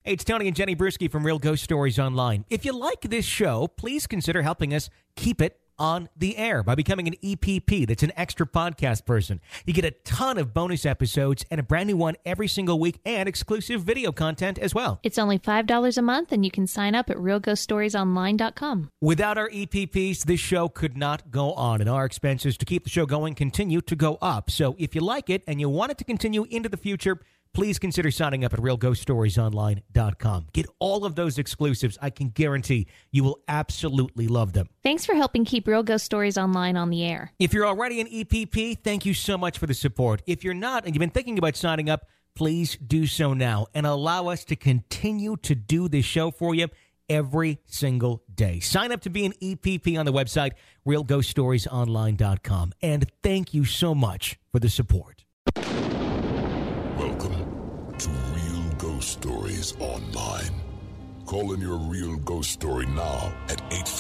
Hey, it's Tony and Jenny Bruschi from Real Ghost Stories Online. If you like this show, please consider helping us keep it on the air by becoming an EPP. That's an extra podcast person. You get a ton of bonus episodes and a brand new one every single week and exclusive video content as well. It's only $5 a month, and you can sign up at realghoststoriesonline.com. Without our EPPs, this show could not go on, and our expenses to keep the show going continue to go up. So if you like it and you want it to continue into the future, please consider signing up at realghoststoriesonline.com. Get all of those exclusives. I can guarantee you will absolutely love them. Thanks for helping keep Real Ghost Stories Online on the air. If you're already an EPP, thank you so much for the support. If you're not and you've been thinking about signing up, please do so now and allow us to continue to do this show for you every single day. Sign up to be an EPP on the website, realghoststoriesonline.com. And thank you so much for the support. Welcome to Real Ghost Stories Online. Call in your real ghost story now at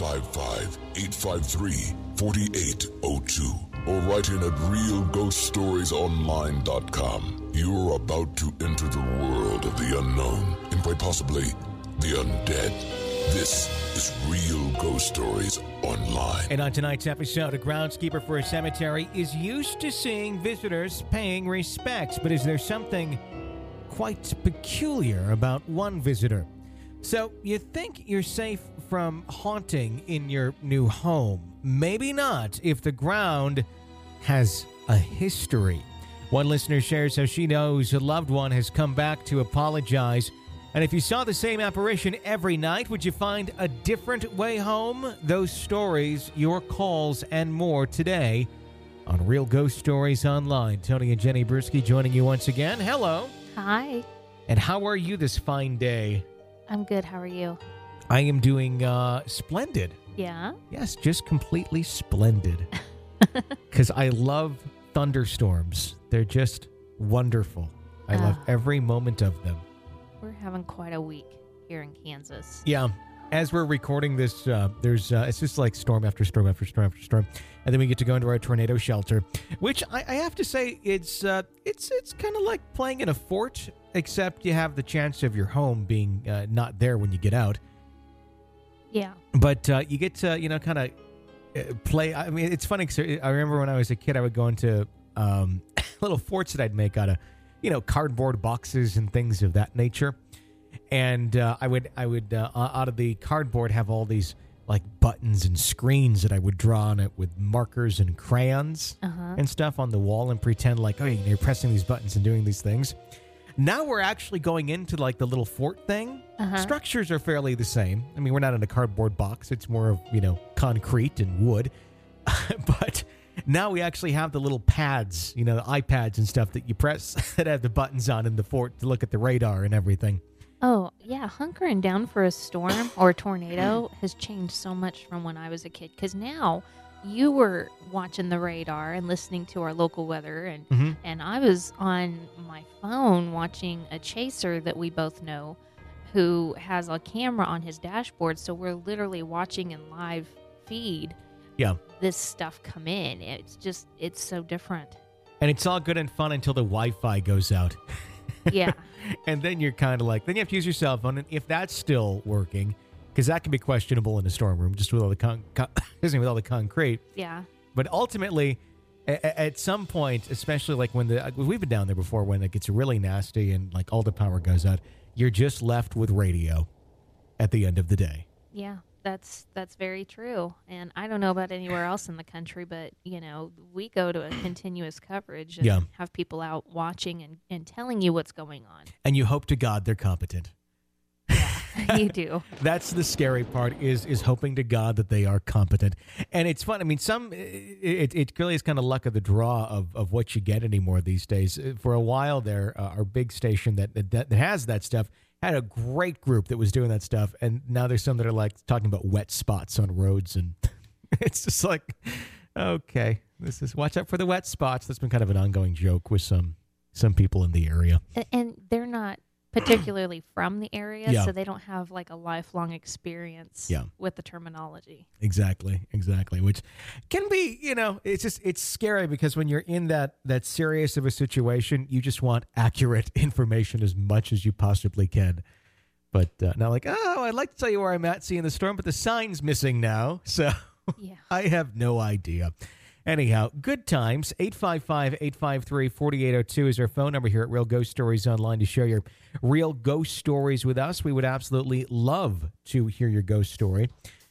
855-853-4802 or write in at realghoststoriesonline.com. You are about to enter the world of the unknown and quite possibly the undead. This is Real Ghost Stories Online. And on tonight's episode, a groundskeeper for a cemetery is used to seeing visitors paying respects, but is there something quite peculiar about one visitor? So you think you're safe from haunting in your new home. Maybe not if the ground has a history. One listener shares how she knows a loved one has come back to apologize. And if you saw the same apparition every night, would you find a different way home? Those stories, your calls, and more today on Real Ghost Stories Online. Tony and Jenny Bruschi joining you once again. Hello. Hi. And how are you this fine day? I'm good. How are you? I am doing splendid. Yeah? Yes, just completely splendid. Because I love thunderstorms. They're just wonderful. I love every moment of them. We're having quite a week here in Kansas. Yeah. As we're recording this, it's just like storm after storm after storm after storm. And then we get to go into our tornado shelter, which I have to say it's kind of like playing in a fort, except you have the chance of your home being not there when you get out. Yeah. But you get to, kind of play. I mean, it's funny because I remember when I was a kid, I would go into little forts that I'd make out of, cardboard boxes and things of that nature. And I would out of the cardboard have all these like buttons and screens that I would draw on it with markers and crayons and stuff on the wall and pretend like, oh, you're pressing these buttons and doing these things. Now we're actually going into like the little fort thing. Structures are fairly the same. I mean, we're not in a cardboard box. It's more of, concrete and wood. But now we actually have the little pads, the iPads and stuff that you press that have the buttons on in the fort to look at the radar and everything. Oh, yeah. Hunkering down for a storm or a tornado has changed so much from when I was a kid. Because now you were watching the radar and listening to our local weather. And I was on my phone watching a chaser that we both know who has a camera on his dashboard. So we're literally watching in live feed this stuff come in. It's so different. And it's all good and fun until the Wi-Fi goes out. Yeah. And then you're kind of like, then you have to use your cell phone. And if that's still working, because that can be questionable in a storm room, just with all the with all the concrete. Yeah. But ultimately, at some point, especially like when we've been down there before, when it gets really nasty and like all the power goes out, you're just left with radio at the end of the day. Yeah. That's very true. And I don't know about anywhere else in the country, but, we go to a continuous coverage and have people out watching and telling you what's going on. And you hope to God they're competent. Yeah, you do. That's the scary part is hoping to God that they are competent. And it's fun. I mean, it really is kind of luck of the draw of what you get anymore these days. For a while there, our big station that has that stuff had a great group that was doing that stuff, and now there's some that are like talking about wet spots on roads, and it's just like, okay, watch out for the wet spots. That's been kind of an ongoing joke with some people in the area, and they're not particularly from the area, so they don't have like a lifelong experience with the terminology. Exactly, which can be, it's scary because when you're in that serious of a situation, you just want accurate information as much as you possibly can. But not like, oh, I'd like to tell you where I'm at seeing the storm, but the sign's missing now. So Yeah. I have no idea. Anyhow, good times. 855-853-4802 is our phone number here at Real Ghost Stories Online to share your real ghost stories with us. We would absolutely love to hear your ghost story.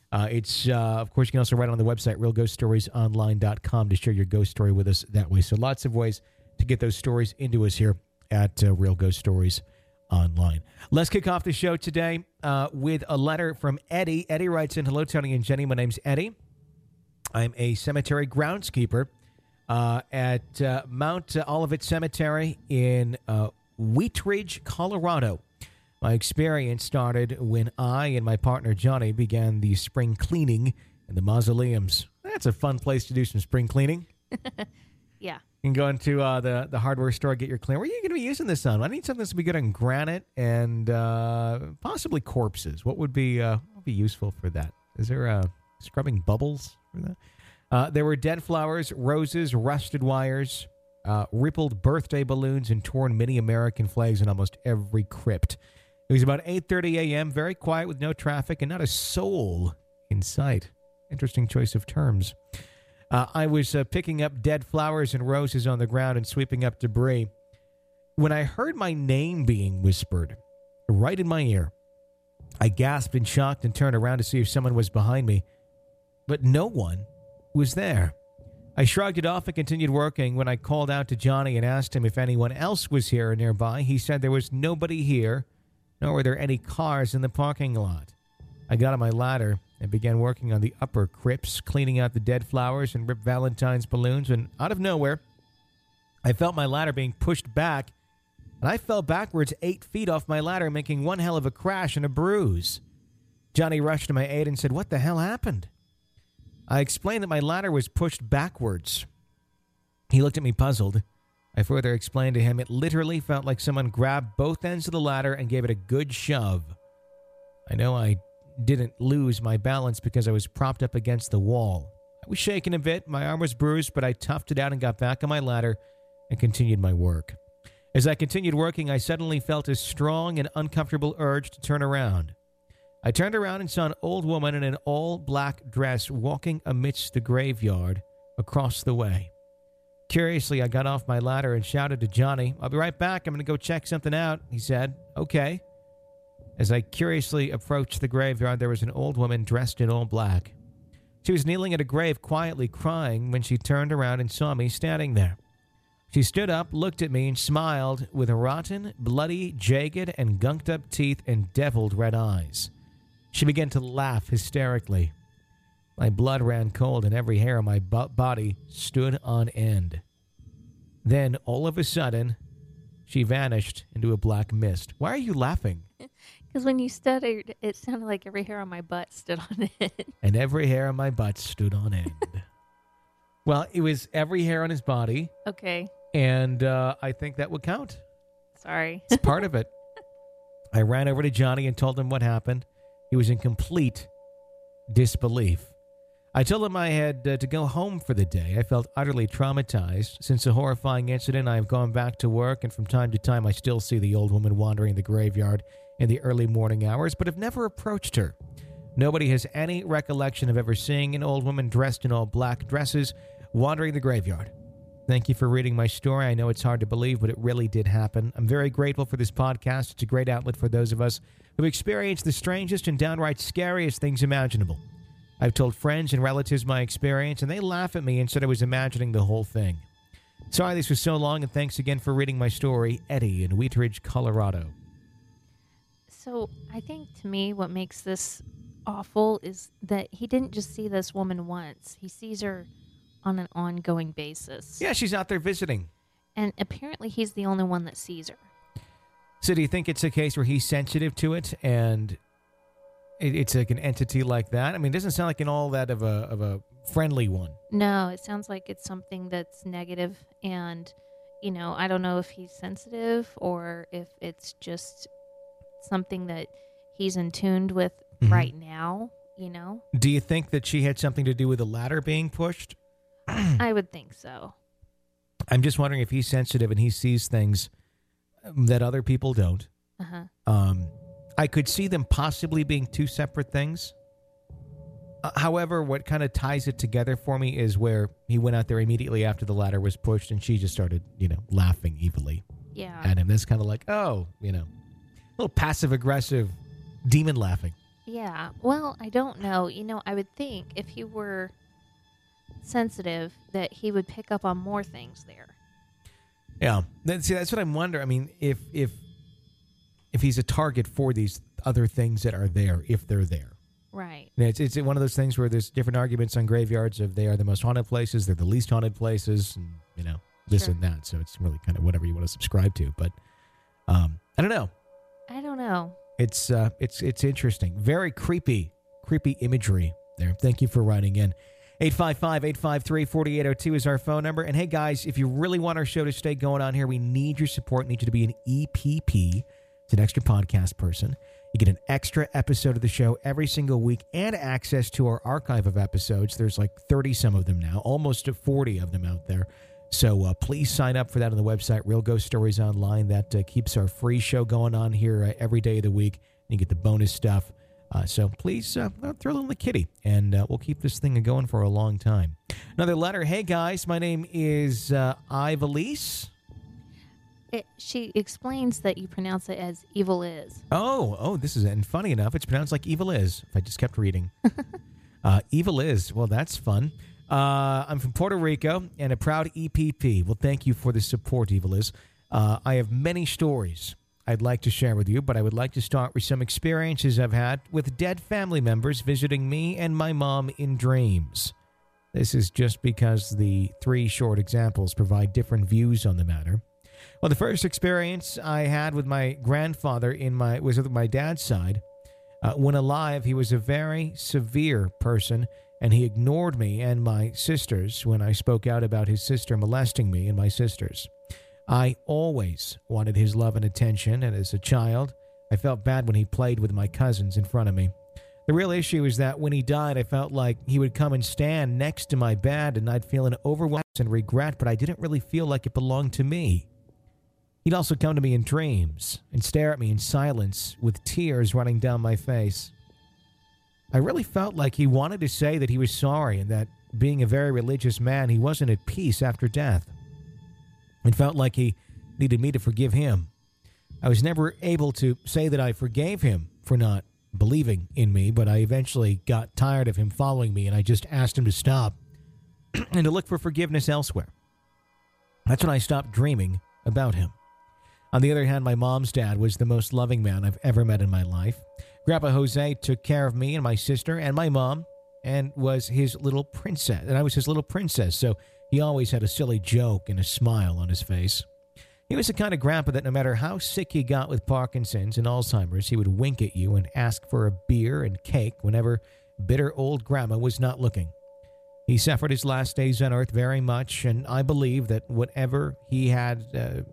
Of course, you can also write on the website, realghoststoriesonline.com, to share your ghost story with us that way. So lots of ways to get those stories into us here at Real Ghost Stories Online. Let's kick off the show today with a letter from Eddie. Eddie writes in, hello, Tony and Jenny. My name's Eddie. I'm a cemetery groundskeeper at Mount Olivet Cemetery in Wheat Ridge, Colorado. My experience started when I and my partner Johnny began the spring cleaning in the mausoleums. That's a fun place to do some spring cleaning. Yeah. You can go into the hardware store, get your cleaner. What are you going to be using this on? I need something that's to be good on granite and possibly corpses. What would be useful for that? Is there scrubbing bubbles for that? There were dead flowers, roses, rusted wires, rippled birthday balloons, and torn mini American flags in almost every crypt. It was about 8:30 a.m., very quiet with no traffic and not a soul in sight. Interesting choice of terms. I was picking up dead flowers and roses on the ground and sweeping up debris when I heard my name being whispered right in my ear. I gasped in shock and turned around to see if someone was behind me, but no one was there. I shrugged it off and continued working. When I called out to Johnny and asked him if anyone else was here or nearby, he said there was nobody here, nor were there any cars in the parking lot. I got on my ladder and began working on the upper crypts, cleaning out the dead flowers and ripped Valentine's balloons, and out of nowhere, I felt my ladder being pushed back, and I fell backwards 8 feet off my ladder, making one hell of a crash and a bruise. Johnny rushed to my aid and said, "What the hell happened?" I explained that my ladder was pushed backwards. He looked at me puzzled. I further explained to him it literally felt like someone grabbed both ends of the ladder and gave it a good shove. I know I didn't lose my balance because I was propped up against the wall. I was shaking a bit, my arm was bruised, but I toughed it out and got back on my ladder and continued my work. As I continued working, I suddenly felt a strong and uncomfortable urge to turn around. I turned around and saw an old woman in an all-black dress walking amidst the graveyard across the way. Curiously, I got off my ladder and shouted to Johnny, "I'll be right back. I'm going to go check something out." He said, "Okay." As I curiously approached the graveyard, there was an old woman dressed in all black. She was kneeling at a grave, quietly crying, when she turned around and saw me standing there. She stood up, looked at me, and smiled with rotten, bloody, jagged, and gunked-up teeth and deviled red eyes. She began to laugh hysterically. My blood ran cold and every hair on my body stood on end. Then, all of a sudden, she vanished into a black mist. Why are you laughing? Because when you stuttered, it sounded like every hair on my butt stood on it. And every hair on my butt stood on end. Well, it was every hair on his body. Okay. And I think that would count. Sorry. It's part of it. I ran over to Johnny and told him what happened. He was in complete disbelief. I told him I had to go home for the day. I felt utterly traumatized. Since the horrifying incident, I have gone back to work, and from time to time I still see the old woman wandering the graveyard in the early morning hours, but have never approached her. Nobody has any recollection of ever seeing an old woman dressed in all black dresses wandering the graveyard. Thank you for reading my story. I know it's hard to believe, but it really did happen. I'm very grateful for this podcast. It's a great outlet for those of us who've experienced the strangest and downright scariest things imaginable. I've told friends and relatives my experience, and they laugh at me and said I was imagining the whole thing. Sorry this was so long, and thanks again for reading my story. Eddie in Wheat Ridge, Colorado. So I think to me what makes this awful is that he didn't just see this woman once. He sees her on an ongoing basis. Yeah, she's out there visiting. And apparently he's the only one that sees her. So do you think it's a case where he's sensitive to it and it's like an entity like that? I mean, it doesn't sound like all that of a friendly one. No, it sounds like it's something that's negative, and, you know, I don't know if he's sensitive or if it's just something that he's in tune with right now, you know? Do you think that she had something to do with the ladder being pushed? I would think so. I'm just wondering if he's sensitive and he sees things that other people don't. Uh-huh. I could see them possibly being two separate things. However, what kind of ties it together for me is where he went out there immediately after the ladder was pushed and she just started, laughing evilly at him. That's kind of like, a little passive-aggressive demon laughing. Yeah. Well, I don't know. I would think if he were sensitive that he would pick up on more things there. Yeah. See, that's what I'm wondering. I mean, if he's a target for these other things that are there, if they're there. Right. It's one of those things where there's different arguments on graveyards of they are the most haunted places, they're the least haunted places, and, this and that. So it's really kind of whatever you want to subscribe to. But I don't know. It's interesting. Very creepy imagery there. Thank you for writing in. 855-853-4802 is our phone number. And hey, guys, if you really want our show to stay going on here, we need your support. We need you to be an EPP. It's an extra podcast person. You get an extra episode of the show every single week and access to our archive of episodes. There's like 30 some of them now, almost 40 of them out there. So please sign up for that on the website, Real Ghost Stories Online. That keeps our free show going on here every day of the week. And you get the bonus stuff. So please throw a little in the kitty, and we'll keep this thing going for a long time. Another letter. Hey, guys, my name is Ivalise. She explains that you pronounce it as Evil Is. Oh, this is, and funny enough, it's pronounced like Evil Is, if I just kept reading. Evil Is, well, that's fun. I'm from Puerto Rico and a proud EPP. Well, thank you for the support, Evil Is. I have many stories I'd like to share with you, but I would like to start with some experiences I've had with dead family members visiting me and my mom in dreams. This is just because the 3 short examples provide different views on the matter. Well, the first experience I had with my grandfather was with my dad's side. When alive, he was a very severe person, and he ignored me and my sisters when I spoke out about his sister molesting me and my sisters. I always wanted his love and attention, and as a child, I felt bad when he played with my cousins in front of me. The real issue is that when he died, I felt like he would come and stand next to my bed, and I'd feel an overwhelming and regret, but I didn't really feel like it belonged to me. He'd also come to me in dreams and stare at me in silence with tears running down my face. I really felt like he wanted to say that he was sorry and that, being a very religious man, he wasn't at peace after death. It felt like he needed me to forgive him. I was never able to say that I forgave him for not believing in me, but I eventually got tired of him following me and I just asked him to stop and to look for forgiveness elsewhere. That's when I stopped dreaming about him. On the other hand, my mom's dad was the most loving man I've ever met in my life. Grandpa Jose took care of me and my sister and my mom and was his little princess. And I was his little princess, so he always had a silly joke and a smile on his face. He was the kind of grandpa that no matter how sick he got with Parkinson's and Alzheimer's, he would wink at you and ask for a beer and cake whenever bitter old grandma was not looking. He suffered his last days on earth very much, and I believe that whatever he had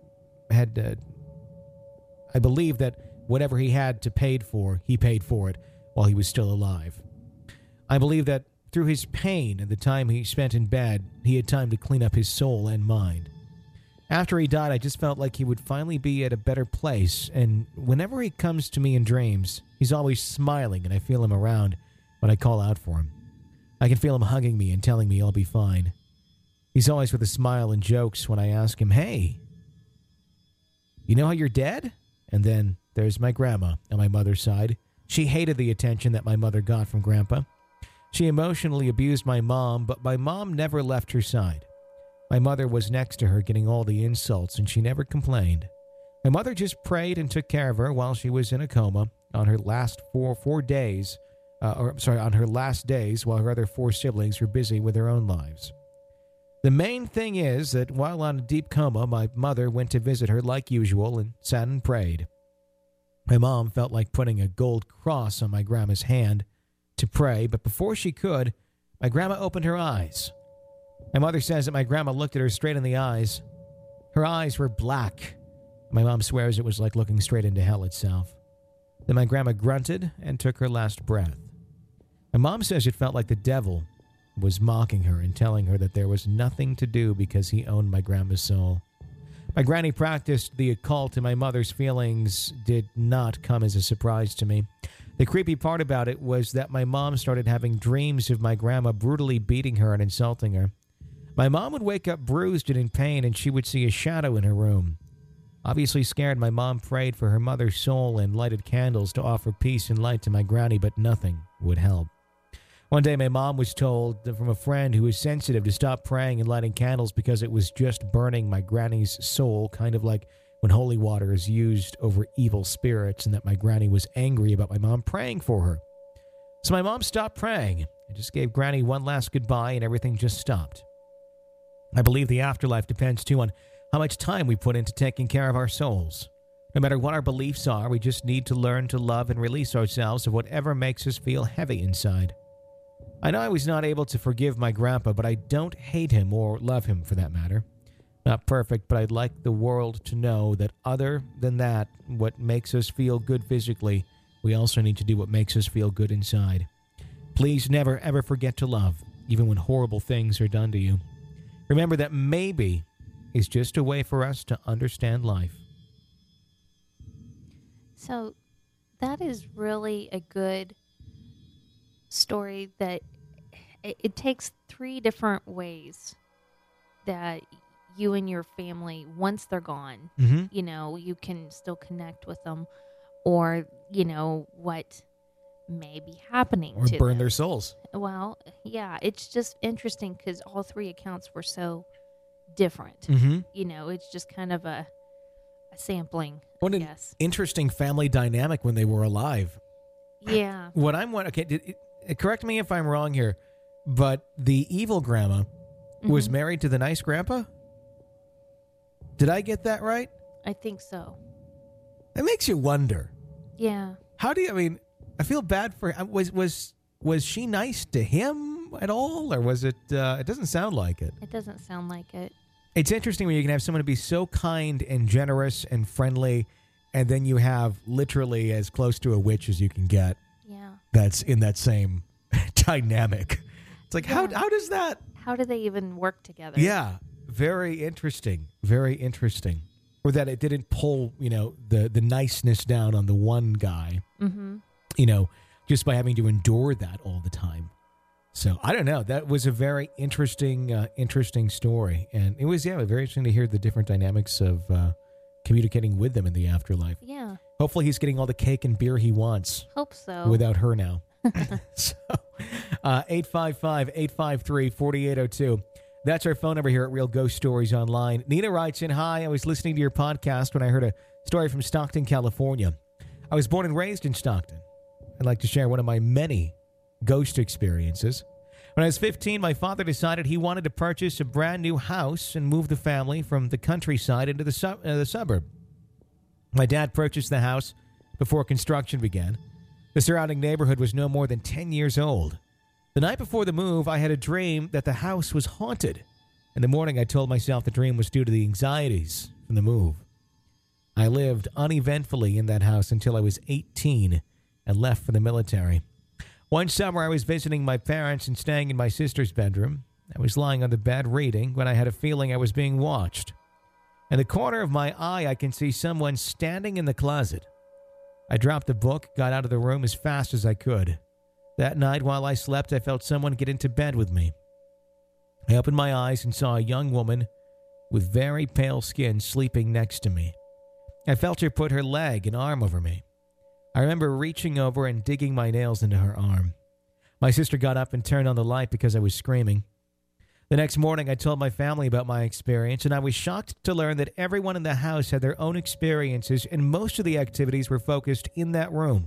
to pay for, he paid for it while he was still alive. I believe that through his pain and the time he spent in bed, he had time to clean up his soul and mind. After he died, I just felt like he would finally be at a better place, and whenever he comes to me in dreams, he's always smiling and I feel him around when I call out for him. I can feel him hugging me and telling me I'll be fine. He's always with a smile and jokes when I ask him, "Hey, you know how you're dead?" And then there's my grandma on my mother's side. She hated the attention that my mother got from Grandpa. She emotionally abused my mom, but my mom never left her side. My mother was next to her getting all the insults, and she never complained. My mother just prayed and took care of her while she was in a coma on her last on her last days while her other 4 siblings were busy with their own lives. The main thing is that while on a deep coma, my mother went to visit her like usual and sat and prayed. My mom felt like putting a gold cross on my grandma's hand to pray, but before she could, my grandma opened her eyes. My mother says that my grandma looked at her straight in the eyes. Her eyes were black. My mom swears it was like looking straight into hell itself. Then my grandma grunted and took her last breath. My mom says it felt like the devil was mocking her and telling her that there was nothing to do because he owned my grandma's soul. My granny practiced the occult, and my mother's feelings did not come as a surprise to me. The creepy part about it was that my mom started having dreams of my grandma brutally beating her and insulting her. My mom would wake up bruised and in pain, and she would see a shadow in her room. Obviously scared, my mom prayed for her mother's soul and lighted candles to offer peace and light to my granny, but nothing would help. One day, my mom was told from a friend who was sensitive to stop praying and lighting candles because it was just burning my granny's soul, kind of like when holy water is used over evil spirits, and that my granny was angry about my mom praying for her. So my mom stopped praying and just gave granny one last goodbye, and everything just stopped. I believe the afterlife depends, too, on how much time we put into taking care of our souls. No matter what our beliefs are, we just need to learn to love and release ourselves of whatever makes us feel heavy inside. I know I was not able to forgive my grandpa, but I don't hate him or love him for that matter. Not perfect, but I'd like the world to know that other than that, what makes us feel good physically, we also need to do what makes us feel good inside. Please never ever forget to love, even when horrible things are done to you. Remember that maybe is just a way for us to understand life. So that is really a good story that it takes 3 different ways that you and your family, once they're gone, you know, you can still connect with them, or, you know, what may be happening or to burn them. their souls. Well, yeah, it's just interesting because all 3 accounts were so different. You know, it's just kind of a sampling, What I an guess. interesting family dynamic when they were alive. Yeah. What I'm wondering, okay, correct me if I'm wrong here, but the evil grandma was married to the nice grandpa? Did I get that right? I think so. It makes you wonder. Yeah. How do you, I mean, I feel bad for, was she nice to him at all? Or was it, it doesn't sound like it. It doesn't sound like it. It's interesting when you can have someone be so kind and generous and friendly, and then you have literally as close to a witch as you can get. Yeah. That's in that same dynamic. It's like, Yeah. how does that? How do they even work together? Yeah, very interesting. Very interesting. Or that it didn't pull, you know, the niceness down on the one guy, you know, just by having to endure that all the time. So I don't know. That was a very interesting story. And it was, very interesting to hear the different dynamics of communicating with them in the afterlife. Yeah. Hopefully he's getting all the cake and beer he wants. Hope so. Without her now. So 855-853-4802. That's our phone number here at Real Ghost Stories Online. Nina writes in, "Hi, I was listening to your podcast when I heard a story from Stockton, California. I was born and raised in Stockton. I'd like to share one of my many ghost experiences. When I was 15, my father decided he wanted to purchase a brand new house and move the family from the countryside into the suburb. My dad purchased the house before construction began. The surrounding neighborhood was no more than 10 years old. The night before the move, I had a dream that the house was haunted. In the morning, I told myself the dream was due to the anxieties from the move. I lived uneventfully in that house until I was 18 and left for the military. One summer, I was visiting my parents and staying in my sister's bedroom. I was lying on the bed reading when I had a feeling I was being watched. In the corner of my eye, I can see someone standing in the closet. I dropped the book, got out of the room as fast as I could. That night, while I slept, I felt someone get into bed with me. I opened my eyes and saw a young woman with very pale skin sleeping next to me. I felt her put her leg and arm over me. I remember reaching over and digging my nails into her arm. My sister got up and turned on the light because I was screaming. The next morning, I told my family about my experience, and I was shocked to learn that everyone in the house had their own experiences, and most of the activities were focused in that room.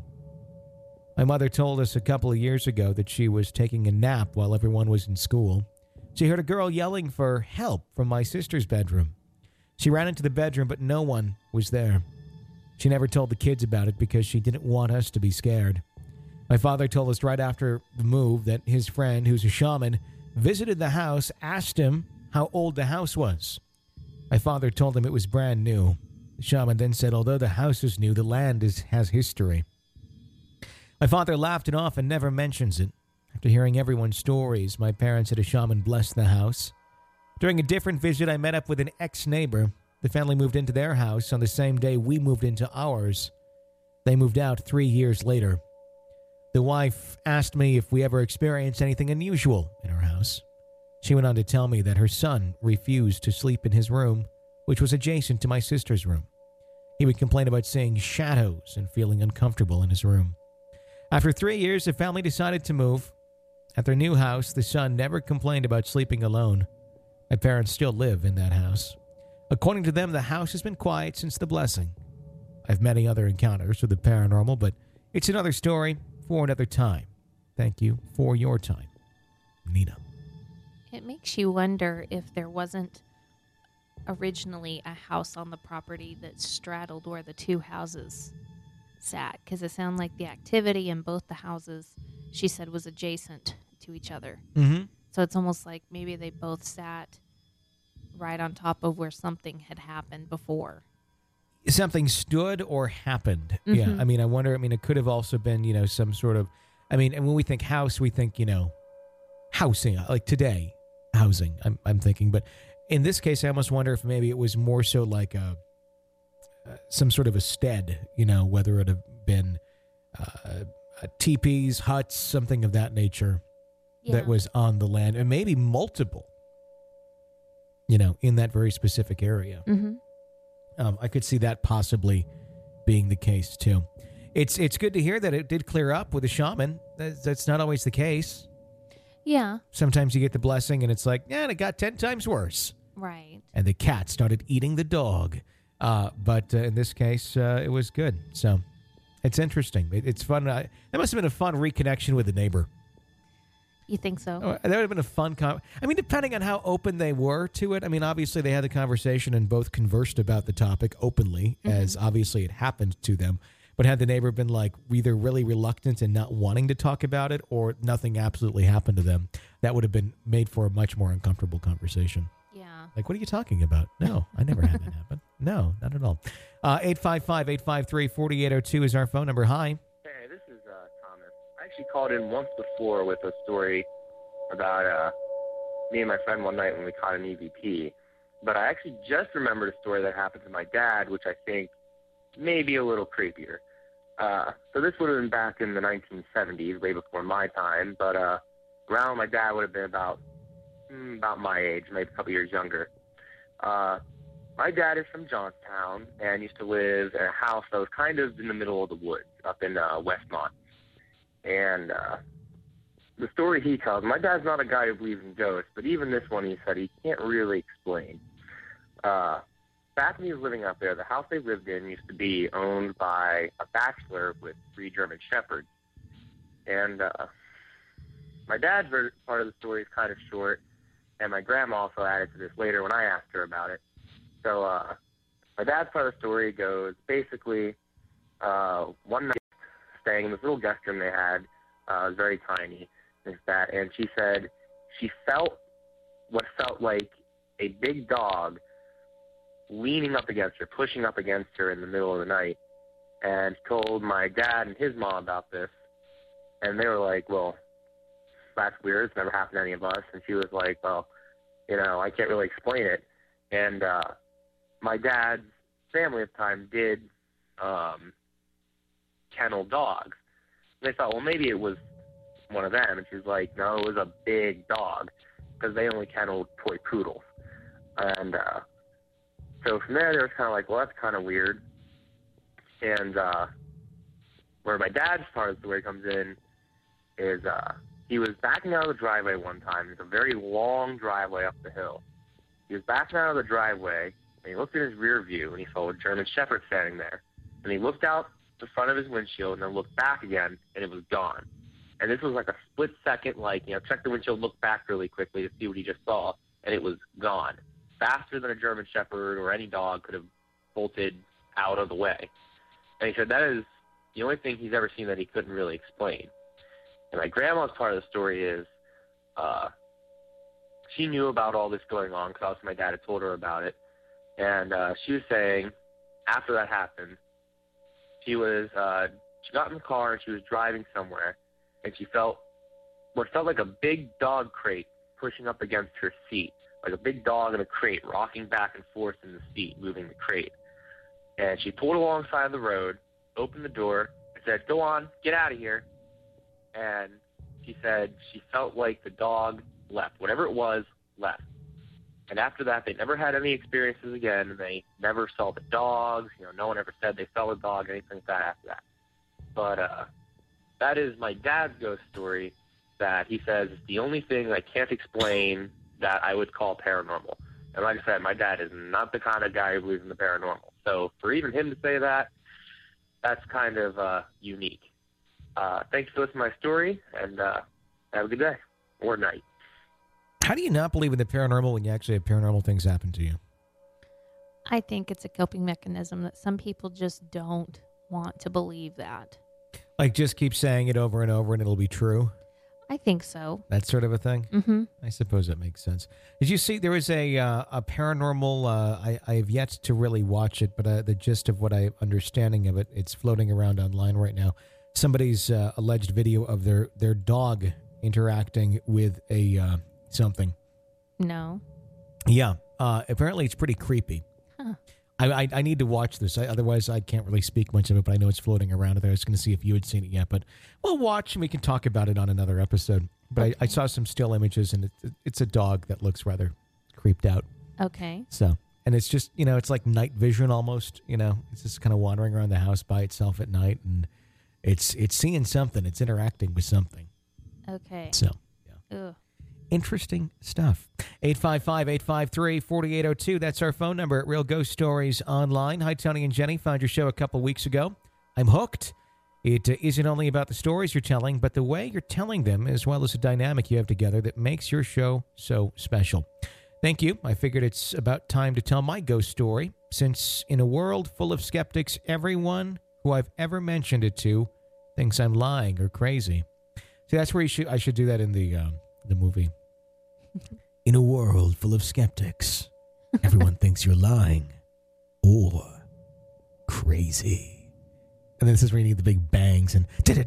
My mother told us a couple of years ago that she was taking a nap while everyone was in school. She heard a girl yelling for help from my sister's bedroom. She ran into the bedroom, but no one was there. She never told the kids about it because she didn't want us to be scared. My father told us right after the move that his friend, who's a shaman, visited the house, asked him how old the house was. My father told him it was brand new. The shaman then said, although the house is new, the land has history. My father laughed it off and never mentions it. After hearing everyone's stories, my parents had a shaman bless the house. During a different visit, I met up with an ex-neighbor. The family moved into their house on the same day we moved into ours. They moved out 3 years later. The wife asked me if we ever experienced anything unusual in our house. She went on to tell me that her son refused to sleep in his room, which was adjacent to my sister's room. He would complain about seeing shadows and feeling uncomfortable in his room. After 3 years, the family decided to move. At their new house, the son never complained about sleeping alone. My parents still live in that house. According to them, the house has been quiet since the blessing. I've many other encounters with the paranormal, but it's another story for another time. Thank you for your time, Nina. It makes you wonder if there wasn't originally a house on the property that straddled where the two houses sat, because it sounded like the activity in both the houses, she said, was adjacent to each other. Mm-hmm. So it's almost like maybe they both sat right on top of where something had happened before. Something stood or happened. Mm-hmm. Yeah. I mean, I wonder, it could have also been, some sort of, and when we think house, we think, housing, like today, housing, I'm thinking. But in this case, I almost wonder if maybe it was more so like some sort of a stead, whether it have been teepees, huts, something of that nature that was on the land, and maybe multiple, in that very specific area. Mm-hmm. I could see that possibly being the case too. It's good to hear that it did clear up with a shaman. That's not always the case. Yeah. Sometimes you get the blessing and it's like, and it got 10 times worse. Right. And the cat started eating the dog. But in this case, it was good. So it's interesting. It's fun. That must have been a fun reconnection with the neighbor. You think so? That would have been a fun depending on how open they were to it. Obviously they had the conversation and both conversed about the topic openly, as obviously it happened to them. But had the neighbor been like either really reluctant and not wanting to talk about it, or nothing absolutely happened to them, that would have been made for a much more uncomfortable conversation. Yeah. Like, what are you talking about? No, I never had that happen. No, not at all. 855-853-4802 is our phone number. Hi. Hey, this is Thomas. I actually called in once before with a story about me and my friend one night when we caught an EVP. But I actually just remembered a story that happened to my dad, which I think may be a little creepier. So this would have been back in the 1970s, way before my time. But around my dad would have been about my age, maybe a couple years younger. My dad is from Johnstown and used to live in a house that was kind of in the middle of the woods up in Westmont. And the story he tells, my dad's not a guy who believes in ghosts, but even this one he said he can't really explain. Back when he was living out there, the house they lived in used to be owned by a bachelor with 3 German Shepherds. And my dad's part of the story is kind of short, and my grandma also added to this later when I asked her about it. So my dad's part of the story goes, basically, one night, staying in this little guest room they had, it was very tiny, and she said she felt what felt like a big dog leaning up against her, pushing up against her in the middle of the night, and told my dad and his mom about this, and they were like, well, that's weird, it's never happened to any of us, and she was like, well, I can't really explain it, and my dad's family at the time did kennel dogs, and they thought, well, maybe it was one of them, and she was like, no, it was a big dog, because they only kenneled toy poodles, and so from there, they were kind of like, well, that's kind of weird. And where my dad's part of the story comes in is he was backing out of the driveway one time. It's a very long driveway up the hill. He was backing out of the driveway, and he looked in his rear view, and he saw a German Shepherd standing there. And he looked out the front of his windshield and then looked back again, and it was gone. And this was like a split second, check the windshield, look back really quickly to see what he just saw, and it was gone. Faster than a German Shepherd or any dog could have bolted out of the way. And he said that is the only thing he's ever seen that he couldn't really explain. And my grandma's part of the story is she knew about all this going on because also my dad had told her about it. And she was saying after that happened, she got in the car and she was driving somewhere, and she felt what felt like a big dog crate pushing up against her seat. like a big dog in a crate, rocking back and forth in the seat, moving the crate. And she pulled alongside the road, opened the door, and said, "Go on, get out of here." And she said she felt like the dog left. Whatever it was, left. And after that, they never had any experiences again, and they never saw the dogs. No one ever said they saw the dog, anything like that after that. But that is my dad's ghost story that he says is the only thing I can't explain that I would call paranormal. And like I said, my dad is not the kind of guy who believes in the paranormal. So for even him to say that, that's kind of unique. Thanks for listening to my story, and have a good day or night. How do you not believe in the paranormal when you actually have paranormal things happen to you? I think it's a coping mechanism that some people just don't want to believe that. Like, just keep saying it over and over and it'll be true? I think so. That sort of a thing? Mm-hmm. I suppose that makes sense. Did you see there was a paranormal, I have yet to really watch it, but the gist of what I'm understanding of it, it's floating around online right now. Somebody's alleged video of their dog interacting with a something. No. Yeah. Apparently it's pretty creepy. Huh. I need to watch this. Otherwise, I can't really speak much of it, but I know it's floating around there. I was going to see if you had seen it yet, but we'll watch and we can talk about it on another episode. But okay. I saw some still images, and it's a dog that looks rather creeped out. Okay. So, and it's just, it's like night vision almost, It's just kind of wandering around the house by itself at night, and it's seeing something. It's interacting with something. Okay. So, yeah. Ugh. Interesting stuff. 855-853-4802. That's our phone number at Real Ghost Stories Online. Hi, Tony and Jenny. Found your show a couple weeks ago. I'm hooked. It isn't only about the stories you're telling, but the way you're telling them, as well as the dynamic you have together that makes your show so special. Thank you. I figured it's about time to tell my ghost story, since in a world full of skeptics, everyone who I've ever mentioned it to thinks I'm lying or crazy. See, that's where I should do that in the movie. In a world full of skeptics, everyone thinks you're lying or crazy. And this is where you need the big bangs and Okay.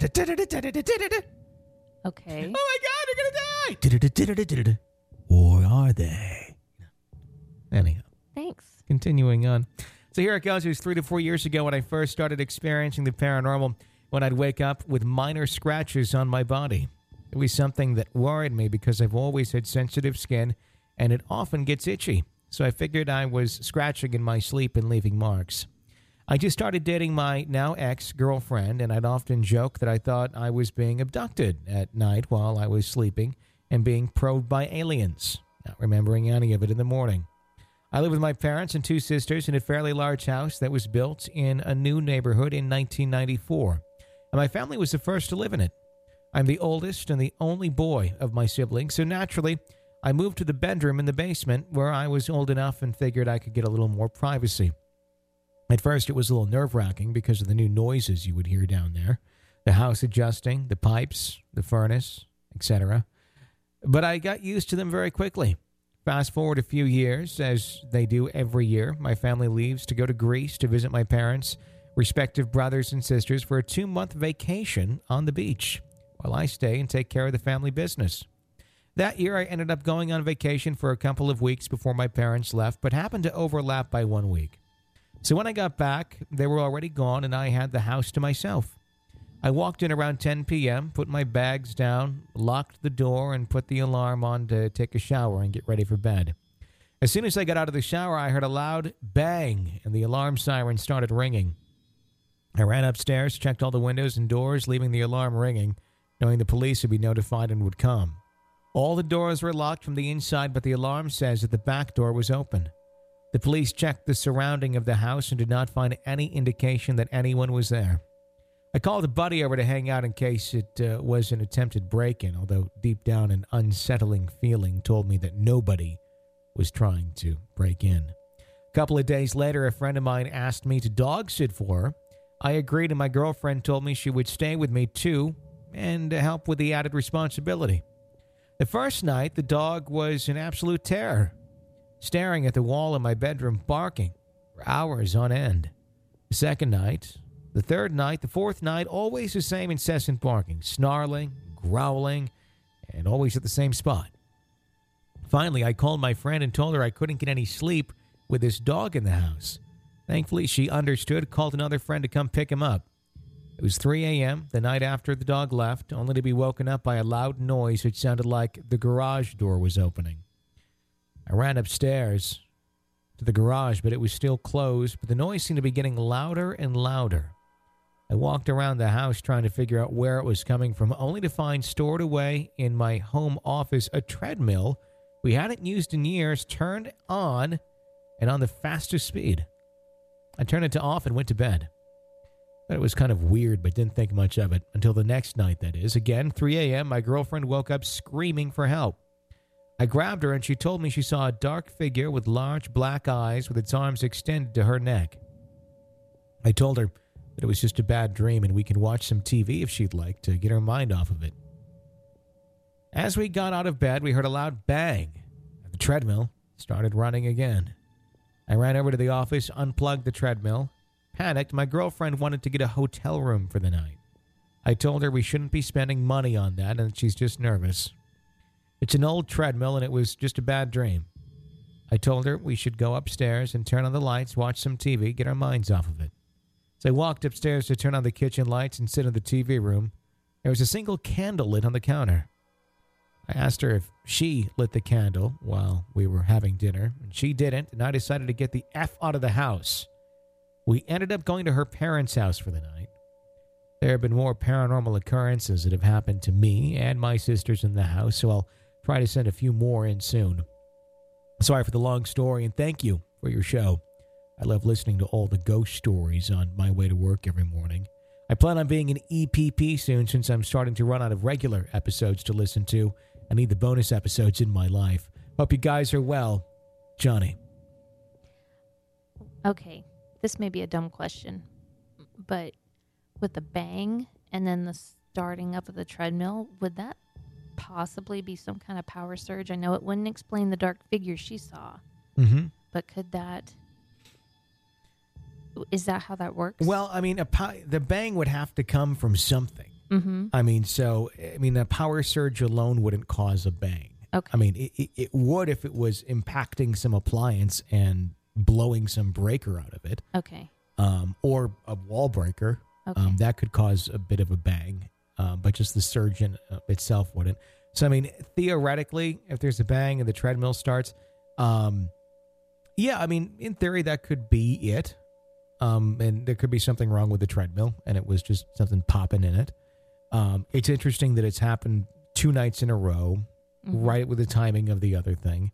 Oh my God, they're gonna die! Or are they? Anyhow. Thanks. Continuing on. So here it goes. It was 3 to 4 years ago when I first started experiencing the paranormal, when I'd wake up with minor scratches on my body. It was something that worried me because I've always had sensitive skin and it often gets itchy. So I figured I was scratching in my sleep and leaving marks. I just started dating my now ex-girlfriend, and I'd often joke that I thought I was being abducted at night while I was sleeping and being probed by aliens, not remembering any of it in the morning. I live with my parents and 2 sisters in a fairly large house that was built in a new neighborhood in 1994, and my family was the first to live in it. I'm the oldest and the only boy of my siblings, so naturally, I moved to the bedroom in the basement where I was old enough and figured I could get a little more privacy. At first, it was a little nerve-wracking because of the new noises you would hear down there, the house adjusting, the pipes, the furnace, etc. But I got used to them very quickly. Fast forward a few years, as they do every year, my family leaves to go to Greece to visit my parents' respective brothers and sisters for a 2-month vacation on the beach, while I stay and take care of the family business. That year, I ended up going on vacation for a couple of weeks before my parents left, but happened to overlap by 1 week. So when I got back, they were already gone and I had the house to myself. I walked in around 10 p.m., put my bags down, locked the door, and put the alarm on to take a shower and get ready for bed. As soon as I got out of the shower, I heard a loud bang and the alarm siren started ringing. I ran upstairs, checked all the windows and doors, leaving the alarm ringing, knowing the police would be notified and would come. All the doors were locked from the inside, but the alarm says that the back door was open. The police checked the surrounding of the house and did not find any indication that anyone was there. I called a buddy over to hang out in case it was an attempted break-in, although deep down an unsettling feeling told me that nobody was trying to break in. A couple of days later, a friend of mine asked me to dog sit for her. I agreed, and my girlfriend told me she would stay with me too and help with the added responsibility. The first night, the dog was in absolute terror, staring at the wall in my bedroom, barking for hours on end. The second night, the third night, the fourth night, always the same incessant barking, snarling, growling, and always at the same spot. Finally, I called my friend and told her I couldn't get any sleep with this dog in the house. Thankfully, she understood, called another friend to come pick him up. It was 3 a.m., the night after the dog left, only to be woken up by a loud noise which sounded like the garage door was opening. I ran upstairs to the garage, but it was still closed, but the noise seemed to be getting louder and louder. I walked around the house trying to figure out where it was coming from, only to find stored away in my home office a treadmill we hadn't used in years, turned on and on the fastest speed. I turned it to off and went to bed. Thought it was kind of weird, but didn't think much of it until the next night, that is. Again, 3 a.m., my girlfriend woke up screaming for help. I grabbed her and she told me she saw a dark figure with large black eyes with its arms extended to her neck. I told her that it was just a bad dream and we could watch some TV if she'd like to get her mind off of it. As we got out of bed, we heard a loud bang, and the treadmill started running again. I ran over to the office, unplugged the treadmill. Panicked, my girlfriend wanted to get a hotel room for the night. I told her we shouldn't be spending money on that and she's just nervous. It's an old treadmill and it was just a bad dream. I told her we should go upstairs and turn on the lights, watch some TV, get our minds off of it. As I walked upstairs to turn on the kitchen lights and sit in the TV room, there was a single candle lit on the counter. I asked her if she lit the candle while we were having dinner, and she didn't, and I decided to get the F out of the house. We ended up going to her parents' house for the night. There have been more paranormal occurrences that have happened to me and my sisters in the house, so I'll try to send a few more in soon. Sorry for the long story, and thank you for your show. I love listening to all the ghost stories on my way to work every morning. I plan on being an EPP soon since I'm starting to run out of regular episodes to listen to. I need the bonus episodes in my life. Hope you guys are well. Johnny. Okay, this may be a dumb question, but with the bang and then the starting up of the treadmill, would that possibly be some kind of power surge? I know it wouldn't explain the dark figure she saw, but could that... Is that how that works? Well, I mean, the bang would have to come from something. Mm-hmm. I mean, a power surge alone wouldn't cause a bang. Okay. I mean, it would if it was impacting some appliance and blowing some breaker out of it. Okay. Or a wall breaker. Okay. That could cause a bit of a bang, but just the surge in itself wouldn't. So, I mean, theoretically, if there's a bang and the treadmill starts, yeah, I mean, in theory, that could be it. And there could be something wrong with the treadmill, and it was just something popping in it. It's interesting that it's happened 2 nights in a row, right with the timing of the other thing.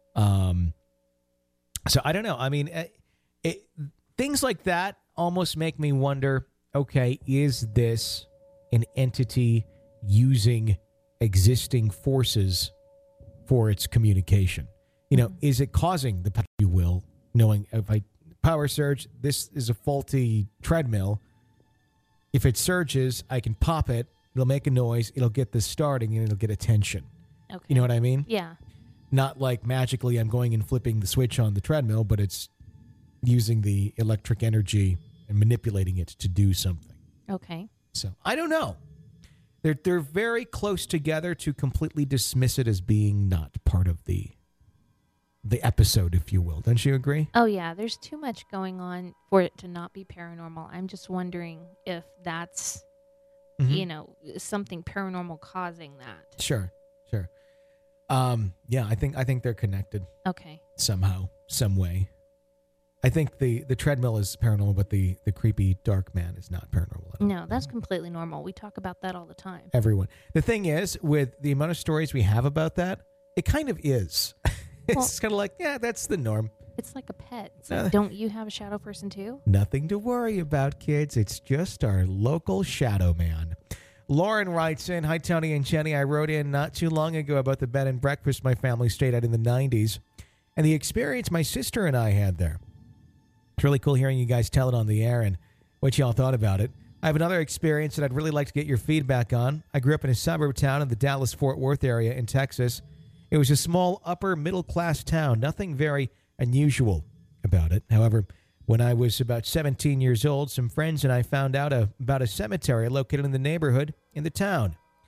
So I don't know. I mean, things like that almost make me wonder, okay, is this an entity using existing forces for its communication? You know, is it causing the, you will, knowing if I power surge, this is a faulty treadmill. If it surges, I can pop it. It'll make a noise. It'll get this starting and it'll get attention. Okay. You know what I mean? Yeah. Not like magically I'm going and flipping the switch on the treadmill, but it's using the electric energy and manipulating it to do something. Okay. So I don't know. They're very close together to completely dismiss it as being not part of the episode, if you will. Don't you agree? Oh, yeah. There's too much going on for it to not be paranormal. I'm just wondering if that's, you know, something paranormal causing that. Sure. Yeah, I think they're connected. Okay. Somehow, some way. I think the treadmill is paranormal, but the creepy dark man is not paranormal. No, that's completely normal. We talk about that all the time. Everyone. The thing is, with the amount of stories we have about that, it kind of is. It's kind of like, yeah, that's the norm. It's like a pet. It's like, don't you have a shadow person too? Nothing to worry about, kids. It's just our local shadow man. Lauren writes in, hi, Tony and Jenny. I wrote in not too long ago about the bed and breakfast my family stayed at in the 90s and the experience my sister and I had there. It's really cool hearing you guys tell it on the air and what y'all thought about it. I have another experience that I'd really like to get your feedback on. I grew up in a suburb town in the Dallas-Fort Worth area in Texas. It was a small upper middle-class town, nothing very unusual about it. However, when I was about 17 years old, some friends and I found out about a cemetery located in the neighborhood in the town.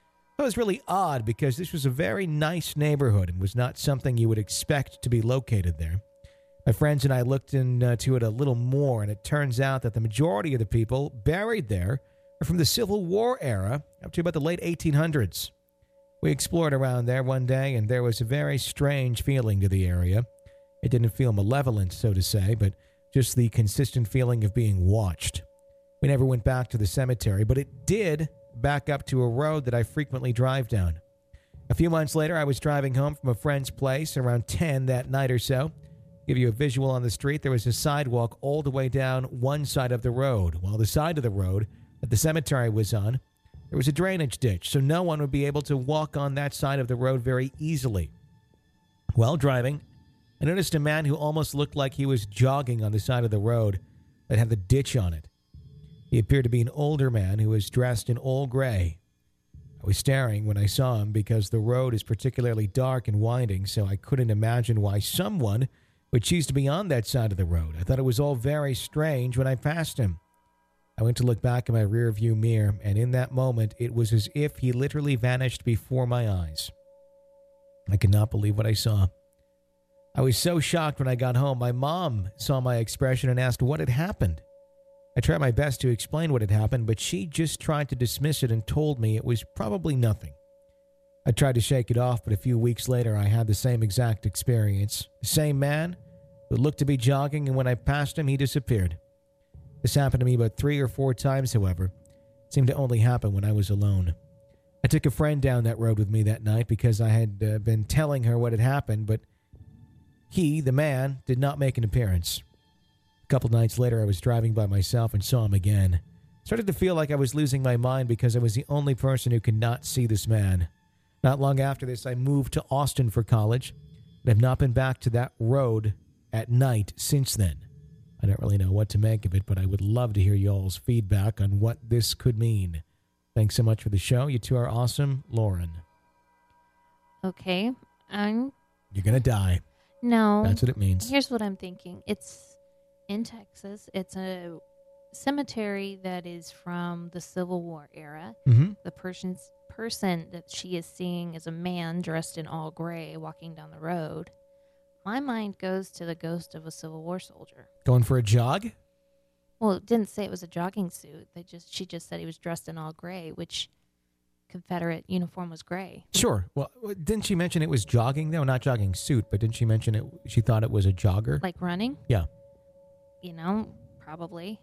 That was really odd because this was a very nice neighborhood and was not something you would expect to be located there. My friends and I looked into it a little more, and it turns out that the majority of the people buried there are from the Civil War era up to about the late 1800s. We explored around there one day, and there was a very strange feeling to the area. It didn't feel malevolent, so to say, but just the consistent feeling of being watched. We never went back to the cemetery, but it did back up to a road that I frequently drive down. A few months later, I was driving home from a friend's place around 10 that night or so. To give you a visual on the street, there was a sidewalk all the way down one side of the road, while the side of the road that the cemetery was on, there was a drainage ditch, so no one would be able to walk on that side of the road very easily. While driving, I noticed a man who almost looked like he was jogging on the side of the road that had the ditch on it. He appeared to be an older man who was dressed in all gray. I was staring when I saw him because the road is particularly dark and winding, so I couldn't imagine why someone would choose to be on that side of the road. I thought it was all very strange when I passed him. I went to look back in my rearview mirror, and in that moment, it was as if he literally vanished before my eyes. I could not believe what I saw. I was so shocked when I got home. My mom saw my expression and asked what had happened. I tried my best to explain what had happened, but she just tried to dismiss it and told me it was probably nothing. I tried to shake it off, but a few weeks later, I had the same exact experience. The same man who looked to be jogging, and when I passed him, he disappeared. This happened to me about 3 or 4 times, however. It seemed to only happen when I was alone. I took a friend down that road with me that night because I had been telling her what had happened, but he, the man, did not make an appearance. A couple nights later, I was driving by myself and saw him again. Started to feel like I was losing my mind because I was the only person who could not see this man. Not long after this, I moved to Austin for college, but have not been back to that road at night since then. I don't really know what to make of it, but I would love to hear y'all's feedback on what this could mean. Thanks so much for the show. You two are awesome. Lauren. Okay. You're going to die. No. That's what it means. Here's what I'm thinking. It's in Texas. It's a cemetery that is from the Civil War era. Mm-hmm. The person that she is seeing is a man dressed in all gray walking down the road. My mind goes to the ghost of a Civil War soldier. Going for a jog? Well, it didn't say it was a jogging suit. She just said he was dressed in all gray, which Confederate uniform was gray. Sure. Well, didn't she mention it was jogging, though? Not jogging suit, but didn't she mention it? She thought it was a jogger? Like running? Yeah. Probably.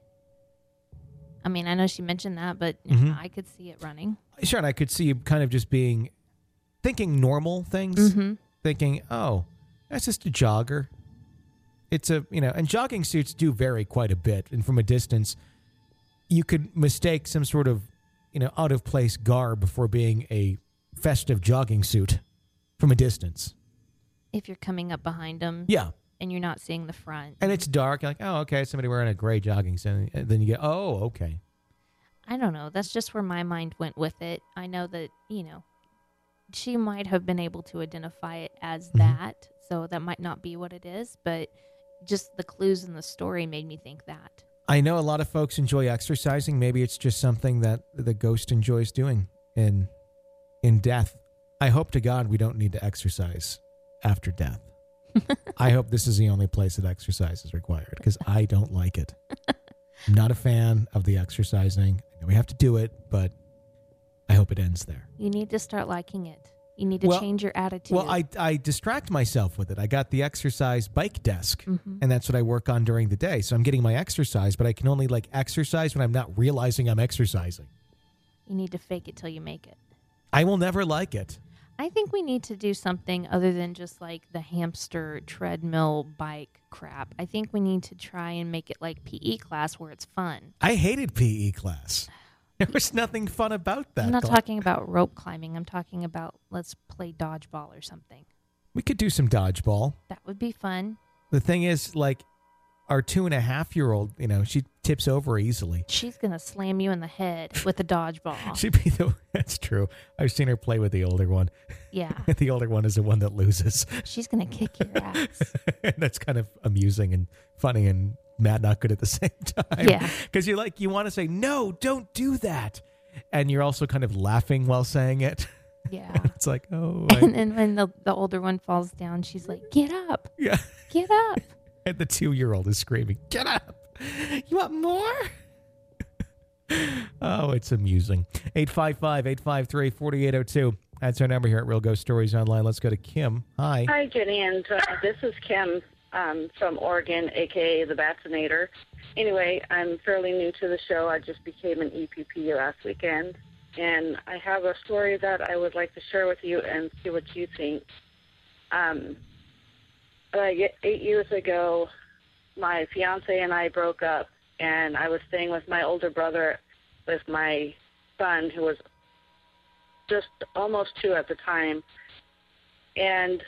I mean, I know she mentioned that, but I could see it running. Sure, and I could see you kind of just thinking normal things. Mm-hmm. Thinking, oh, that's just a jogger. It's and jogging suits do vary quite a bit. And from a distance, you could mistake some sort of, out of place garb for being a festive jogging suit from a distance. If you're coming up behind them. Yeah. And you're not seeing the front. And it's dark. You're like, oh, okay, somebody wearing a gray jogging suit. And then you get, oh, okay. I don't know. That's just where my mind went with it. I know that, she might have been able to identify it as that. So that might not be what it is. But just the clues in the story made me think that. I know a lot of folks enjoy exercising. Maybe it's just something that the ghost enjoys doing in death. I hope to God we don't need to exercise after death. I hope this is the only place that exercise is required because I don't like it. I'm not a fan of the exercising. I know we have to do it, but I hope it ends there. You need to start liking it. You need to change your attitude. Well, I distract myself with it. I got the exercise bike desk, and that's what I work on during the day. So I'm getting my exercise, but I can only exercise when I'm not realizing I'm exercising. You need to fake it till you make it. I will never like it. I think we need to do something other than just like the hamster treadmill bike crap. I think we need to try and make it like PE class where it's fun. I hated PE class. There was nothing fun about that. I'm not talking about rope climbing. I'm talking about let's play dodgeball or something. We could do some dodgeball. That would be fun. The thing is, our 2.5-year-old, she tips over easily. She's going to slam you in the head with a dodgeball. That's true. I've seen her play with the older one. Yeah. The older one is the one that loses. She's going to kick your ass. That's kind of amusing and funny and mad not good at the same time. Yeah. Because you want to say, no, don't do that. And you're also kind of laughing while saying it. Yeah. It's like, oh. And then when the older one falls down, she's like, "Get up. Yeah. Get up." And the 2-year-old is screaming, "Get up. You want more?" Oh, it's amusing. 855-853-4802. That's our number here at Real Ghost Stories Online. Let's go to Kim. Hi. Hi, Jenny, and this is Kim from Oregon, a.k.a. the Vaccinator. Anyway, I'm fairly new to the show. I just became an EPP last weekend, and I have a story that I would like to share with you and see what you think. 8 years ago, my fiance and I broke up, and I was staying with my older brother with my son, who was just almost 2 at the time. And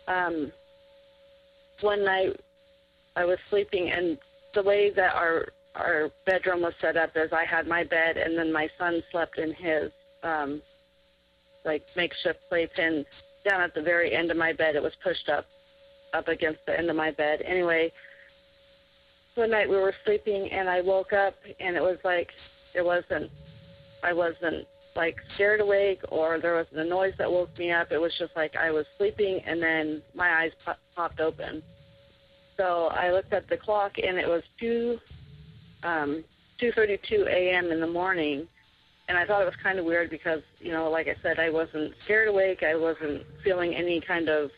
one night I was sleeping, and the way that our bedroom was set up is I had my bed, and then my son slept in his makeshift playpen down at the very end of my bed. It was pushed up against the end of my bed. Anyway, one night we were sleeping, and I woke up, and it was like I wasn't like scared awake, or there wasn't a noise that woke me up. It was just like I was sleeping, and then my eyes popped open. So I looked at the clock, and it was 2:32 a.m. in the morning, and I thought it was kind of weird because, like I said, I wasn't scared awake. I wasn't feeling any kind of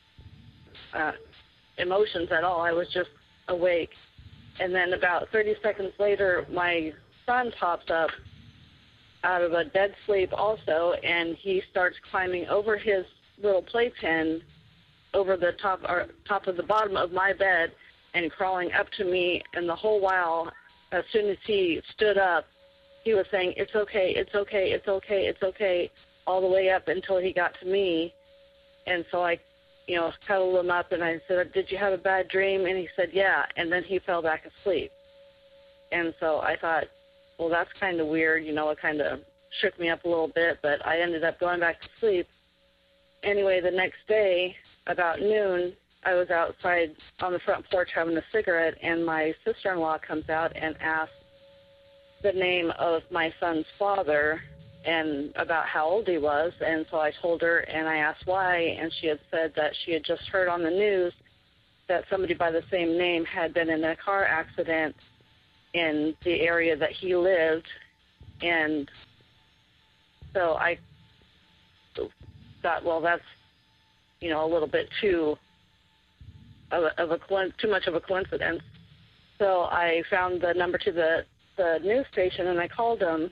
emotions at all. I was just awake. And then about 30 seconds later, my son pops up out of a dead sleep also, and he starts climbing over his little playpen over the top of the bottom of my bed and crawling up to me. And the whole while, as soon as he stood up, he was saying, "It's okay, it's okay, it's okay, it's okay," all the way up until he got to me. And so I cuddled him up, and I said, "Did you have a bad dream?" And he said, "Yeah." And then he fell back asleep. And so I thought, well, that's kind of weird. It kind of shook me up a little bit, but I ended up going back to sleep. Anyway, the next day, about noon, I was outside on the front porch having a cigarette, and my sister-in-law comes out and asks the name of my son's father and about how old he was. And so I told her, and I asked why, and she had said that she had just heard on the news that somebody by the same name had been in a car accident in the area that he lived. And so I thought, well, that's, a little bit too much of a coincidence. So I found the number to the news station, and I called them.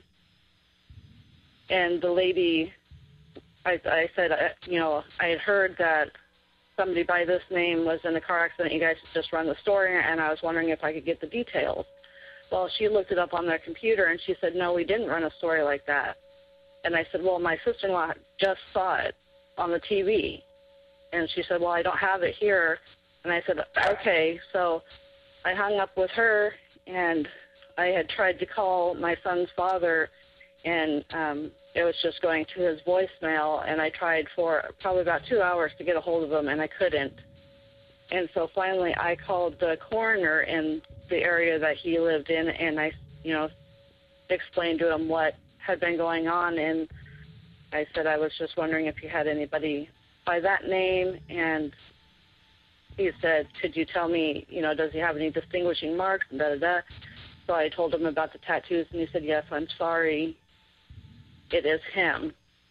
And the lady, I said, I had heard that somebody by this name was in a car accident. You guys just run the story, and I was wondering if I could get the details. Well, she looked it up on their computer, and she said, "No, we didn't run a story like that." And I said, "Well, my sister-in-law just saw it on the TV." And she said, "Well, I don't have it here." And I said, "Okay." So I hung up with her, and I had tried to call my son's father, and it was just going to his voicemail, and I tried for probably about 2 hours to get a hold of him, and I couldn't. And so finally I called the coroner in the area that he lived in, and I, explained to him what had been going on, and I said I was just wondering if you had anybody by that name, and he said, "Could you tell me, does he have any distinguishing marks, and da-da-da." So I told him about the tattoos, and he said, "Yes, I'm sorry, it is him."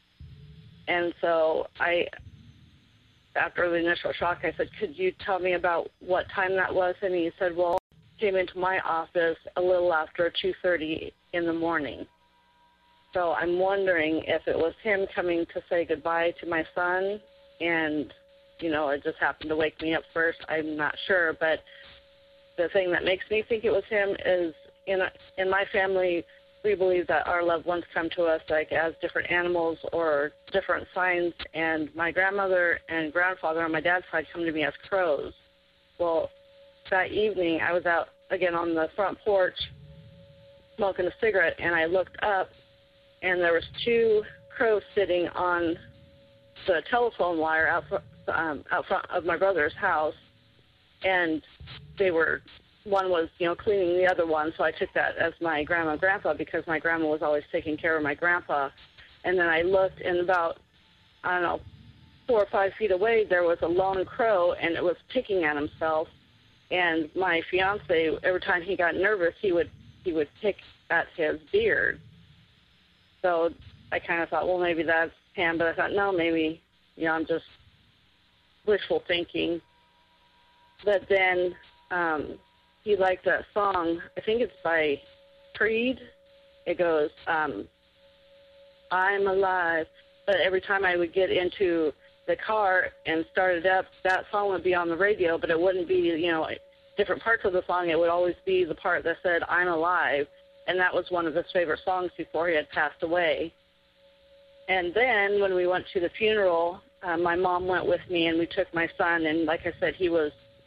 And so after the initial shock, I said, "Could you tell me about what time that was?" And he said, "Well, he came into my office a little after 2:30 in the morning." So I'm wondering if it was him coming to say goodbye to my son, and, it just happened to wake me up first. I'm not sure, but the thing that makes me think it was him is in my family, we believe that our loved ones come to us like as different animals or different signs, and my grandmother and grandfather on my dad's side come to me as crows. Well, that evening I was out again on the front porch smoking a cigarette, and I looked up, and there was 2 crows sitting on the telephone wire out front of my brother's house, and one was, cleaning the other one, so I took that as my grandma and grandpa because my grandma was always taking care of my grandpa. And then I looked, and about I don't know, 4 or 5 feet away, there was a lone crow, and it was picking at himself. And my fiance, every time he got nervous, he would pick at his beard. So I kind of thought, well, maybe that's him. But I thought, no, maybe, I'm just wishful thinking. But then he liked that song. I think it's by Creed. It goes, I'm alive. But every time I would get into the car and start it up, that song would be on the radio, but it wouldn't be, different parts of the song. It would always be the part that said, I'm alive. And that was one of his favorite songs before he had passed away. And then when we went to the funeral, my mom went with me, and we took my son. And like I said, he was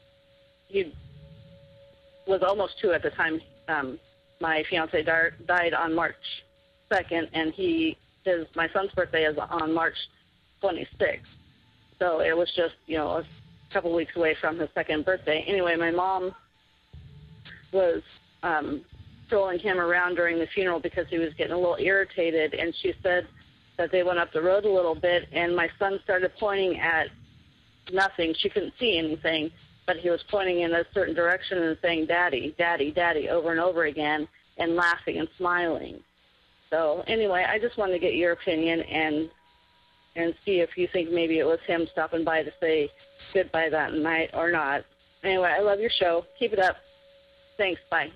almost 2 at the time. My fiance died on March 2nd, and my son's birthday is on March 26th. So it was just, a couple weeks away from his 2nd birthday. Anyway, my mom was strolling him around during the funeral because he was getting a little irritated, and she said that they went up the road a little bit, and my son started pointing at nothing. She couldn't see anything, but he was pointing in a certain direction and saying, Daddy, Daddy, Daddy, over and over again, and laughing and smiling. So anyway, I just wanted to get your opinion and see if you think maybe it was him stopping by to say goodbye that night or not. Anyway, I love your show. Keep it up. Thanks. Bye.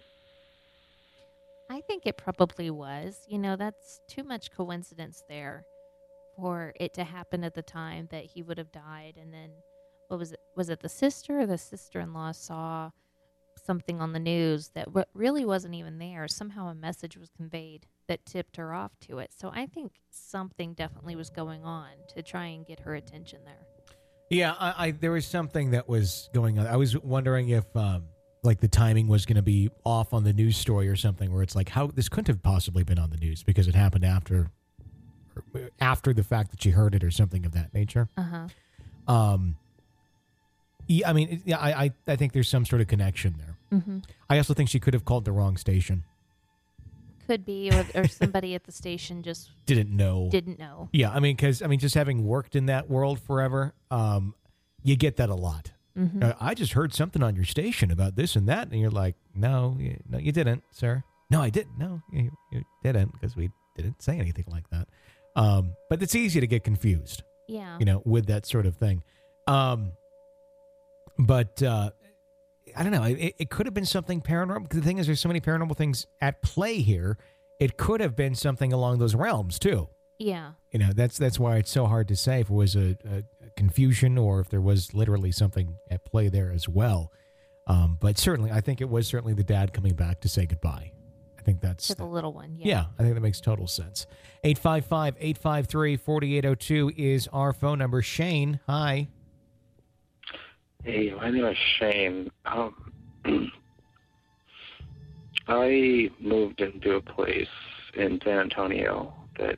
I think it probably was. That's too much coincidence there for it to happen at the time that he would have died. And then, what was it? Was it the sister or the sister-in-law saw something on the news that really wasn't even there? Somehow a message was conveyed that tipped her off to it. So I think something definitely was going on to try and get her attention there. Yeah, there was something that was going on. I was wondering if the timing was going to be off on the news story or something, where it's like, how this couldn't have possibly been on the news because it happened after the fact that she heard it or something of that nature. Yeah, I think there's some sort of connection there. Mm-hmm. I also think she could have called the wrong station. Could be, or somebody at the station just didn't know. Yeah, because just having worked in that world forever, you get that a lot. Mm-hmm. I just heard something on your station about this and that, and you're like, no, you didn't, sir. No, I didn't. No, you didn't, because we didn't say anything like that. But it's easy to get confused. Yeah. With that sort of thing. But I don't know. It could have been something paranormal. Because the thing is, there's so many paranormal things at play here. It could have been something along those realms too. Yeah. That's why it's so hard to say if it was a confusion or if there was literally something at play there as well. But certainly, I think it was certainly the dad coming back to say goodbye. I think that's to the little one. Yeah, I think that makes total sense. 855-853-4802 is our phone number. Shane, hi. Hey, my name is Shane. I moved into a place in San Antonio that's,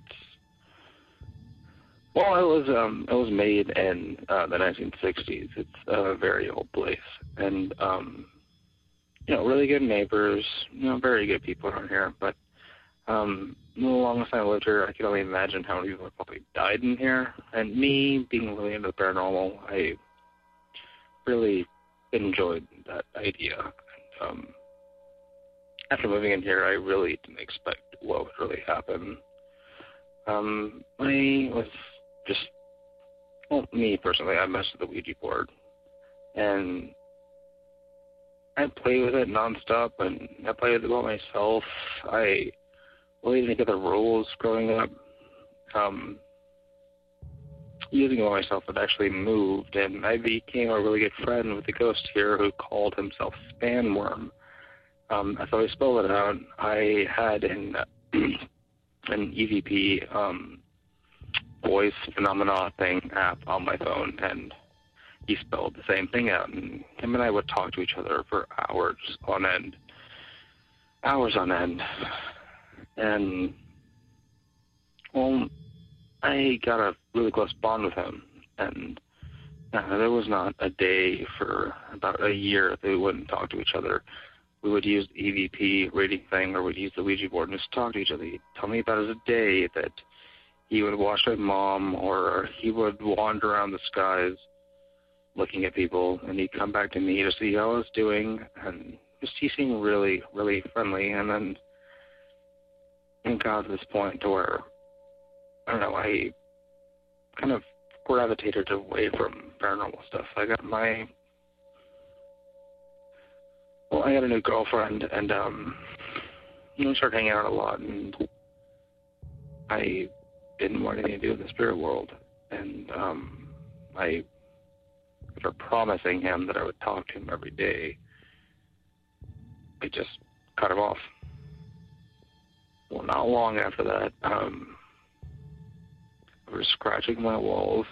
it was made in the 1960s. It's a very old place, and really good neighbors, very good people around here. But the longest time I lived here, I can only imagine how many people have probably died in here. And me being really into the paranormal, I really enjoyed that idea. After moving in here, I really didn't expect what would really happen. I was just, me personally, I messed with the Ouija board, and I play with it nonstop, and I play with it by myself. I really didn't get the rules growing up. Using it by myself, it actually moved, and I became a really good friend with the ghost here who called himself Spanworm. So I spelled it out. I had an EVP voice phenomena thing app on my phone, and he spelled the same thing out, and him and I would talk to each other for hours on end. And, I got a really close bond with him, and there was not a day for about a year that we wouldn't talk to each other. We would use the EVP reading thing, or we'd use the Ouija board and just talk to each other. He'd tell me about his day, that he would watch my mom, or he would wander around the skies looking at people, and he'd come back to me to see how I was doing, and just he seemed really, really friendly. And then it got to this point to where, I don't know, I kind of gravitated away from paranormal stuff. I got a new girlfriend, and we started hanging out a lot, and I didn't want anything to do with the spirit world. And after promising him that I would talk to him every day, I just cut him off. Well, not long after that, I was scratching my walls.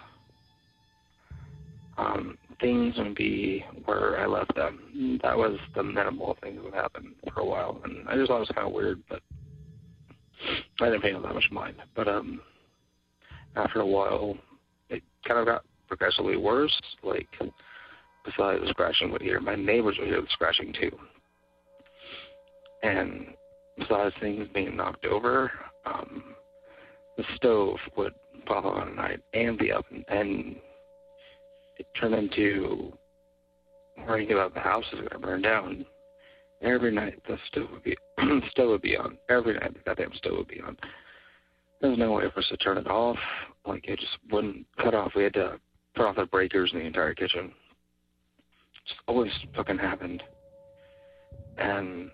Things would be where I left them. That was the minimal things that would happen for a while, and I just thought it was kind of weird, but I didn't pay that much mind. But after a while, it kind of got progressively worse. Like, besides the scratching, would hear my neighbors would hear the scratching too, and besides things being knocked over, the stove would pop on at night, and the oven, and it turned into worrying about the house is going to burn down. Every night the stove would be on. Every night the goddamn stove would be on. There was no way for us to turn it off. Like, it just wouldn't cut off. We had to put off the breakers in the entire kitchen. It just always fucking happened. And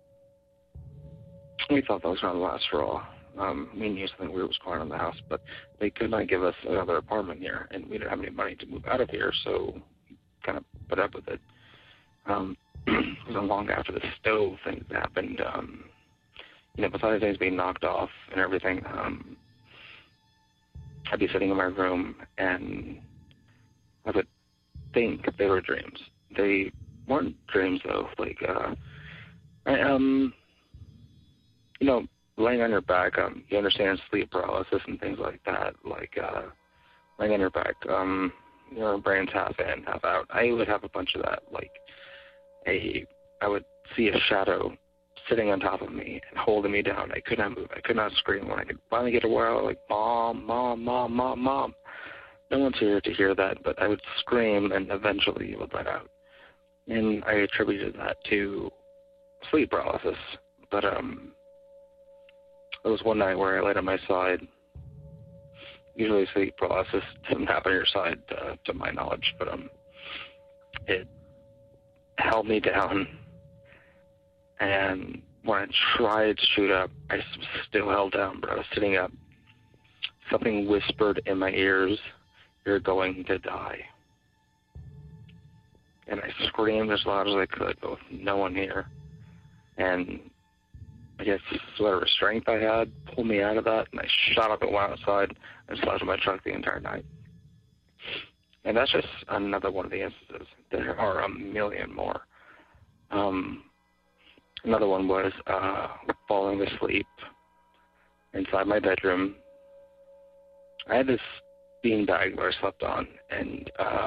we thought that was going to last for all. We knew something weird was going on in the house, but they could not give us another apartment here, and we didn't have any money to move out of here, so we kind of put up with it. It wasn't long after the stove thing happened, besides things being knocked off and everything, I'd be sitting in my room, and I would think they were dreams. They weren't dreams, though. Like, laying on your back, you understand sleep paralysis and things like that. Like, laying on your back, your brain's half in, half out. I would have a bunch of that. Like, I would see a shadow sitting on top of me and holding me down. I could not move. I could not scream. When I could finally get a while, like, Mom, Mom, Mom, Mom, Mom. No one's here to hear that, but I would scream, and eventually it would let out. And I attributed that to sleep paralysis. But, there was one night where I laid on my side. Usually sleep paralysis doesn't happen on your side, to my knowledge, but it held me down. And when I tried to shoot up, I was still held down, but I was sitting up. Something whispered in my ears, "You're going to die." And I screamed as loud as I could, but with no one here. And I guess whatever strength I had pulled me out of that, and I shot up and went outside and slept in my truck the entire night. And that's just another one of the instances. There are a million more. Another one was falling asleep inside my bedroom. I had this beanbag that I slept on, and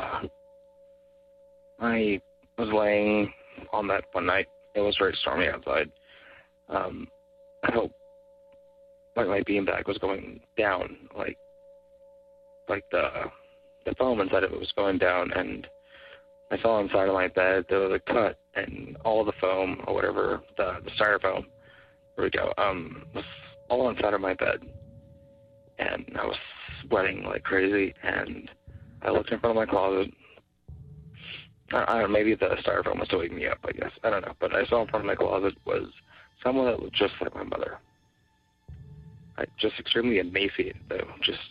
I was laying on that one night. It was very stormy outside. I felt like my beanbag was going down, like the foam inside of it was going down, and I saw inside of my bed there was a cut, and all the foam, or whatever, the styrofoam, there we go, was all inside of my bed, and I was sweating like crazy, and I looked in front of my closet. I don't know, maybe the styrofoam was still waking me up, I guess, I don't know, but I saw in front of my closet was someone that looked just like my mother. Just extremely emaciated, though. Just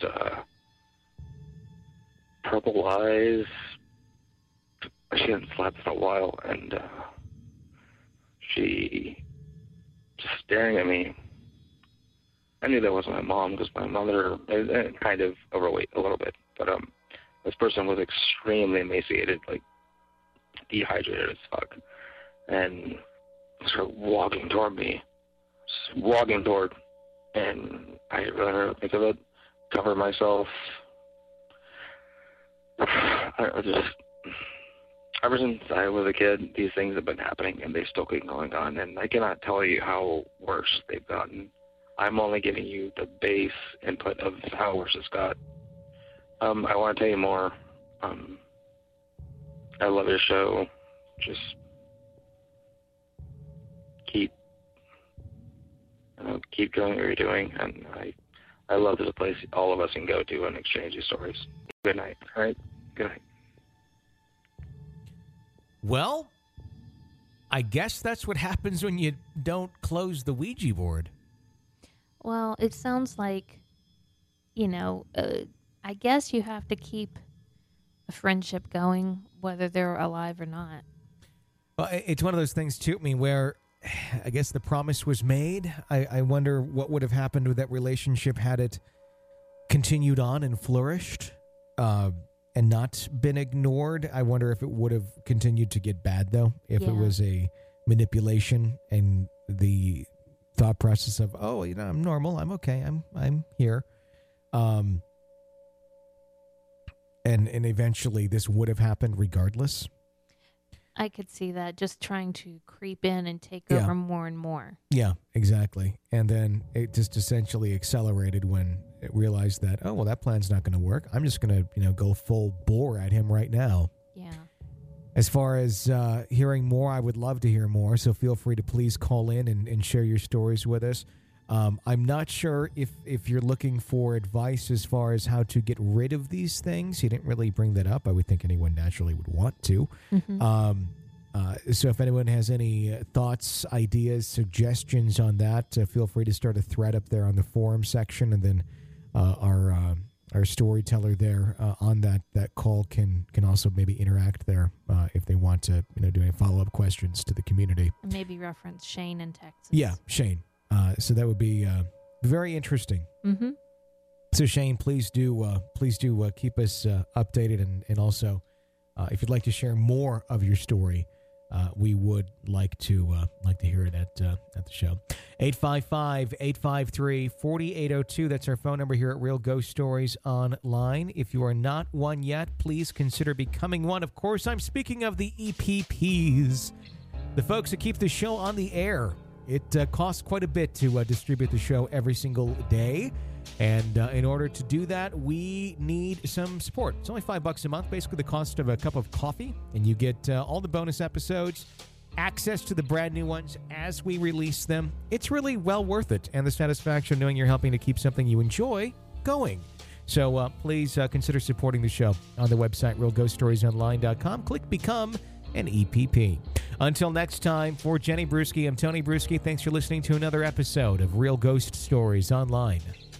purple eyes. She hadn't slept in a while, and she just staring at me. I knew that wasn't my mom, because my mother is kind of overweight a little bit, but this person was extremely emaciated, like dehydrated as fuck, and sort of walking toward me, and I didn't really think of it, cover myself. Ever since I was a kid, these things have been happening, and they still keep going on, and I cannot tell you how worse they've gotten. I'm only giving you the base input of Hal versus Scott. I want to tell you more. I love your show. Just keep doing what you're doing, and I love this place all of us can go to and exchange these stories. Good night. All right? Good night. Well, I guess that's what happens when you don't close the Ouija board. Well, it sounds like, I guess you have to keep a friendship going, whether they're alive or not. Well, it's one of those things, too, where I guess the promise was made. I wonder what would have happened with that relationship had it continued on and flourished and not been ignored. I wonder if it would have continued to get bad, though, if it was a manipulation and the thought process of, I'm normal, I'm okay, I'm here. And eventually this would have happened regardless. I could see that, just trying to creep in and take over more and more. Yeah, exactly. And then it just essentially accelerated when it realized that, that plan's not going to work. I'm just going to, go full bore at him right now. Yeah. As far as hearing more, I would love to hear more. So feel free to please call in and share your stories with us. I'm not sure if you're looking for advice as far as how to get rid of these things. He didn't really bring that up. I would think anyone naturally would want to. Mm-hmm. So if anyone has any thoughts, ideas, suggestions on that, feel free to start a thread up there on the forum section, and then our storyteller there on that call can also maybe interact there if they want to do any follow-up questions to the community. Maybe reference Shane in Texas. Yeah, Shane. So that would be very interesting. Mm-hmm. So Shane, please do keep us updated, and also if you'd like to share more of your story, we would like to hear it at the show. 855-853-4802. That's our phone number here at Real Ghost Stories Online. If you are not one yet, please consider becoming one. Of course, I'm speaking of the EPPs, the folks that keep the show on the air. It costs quite a bit to distribute the show every single day. And in order to do that, we need some support. It's only $5 a month, basically the cost of a cup of coffee. And you get all the bonus episodes, access to the brand new ones as we release them. It's really well worth it. And the satisfaction of knowing you're helping to keep something you enjoy going. So please consider supporting the show on the website, realghoststoriesonline.com. Click Become an EPP. Until next time, for Jenny Bruschi, I'm Tony Bruschi. Thanks for listening to another episode of Real Ghost Stories Online.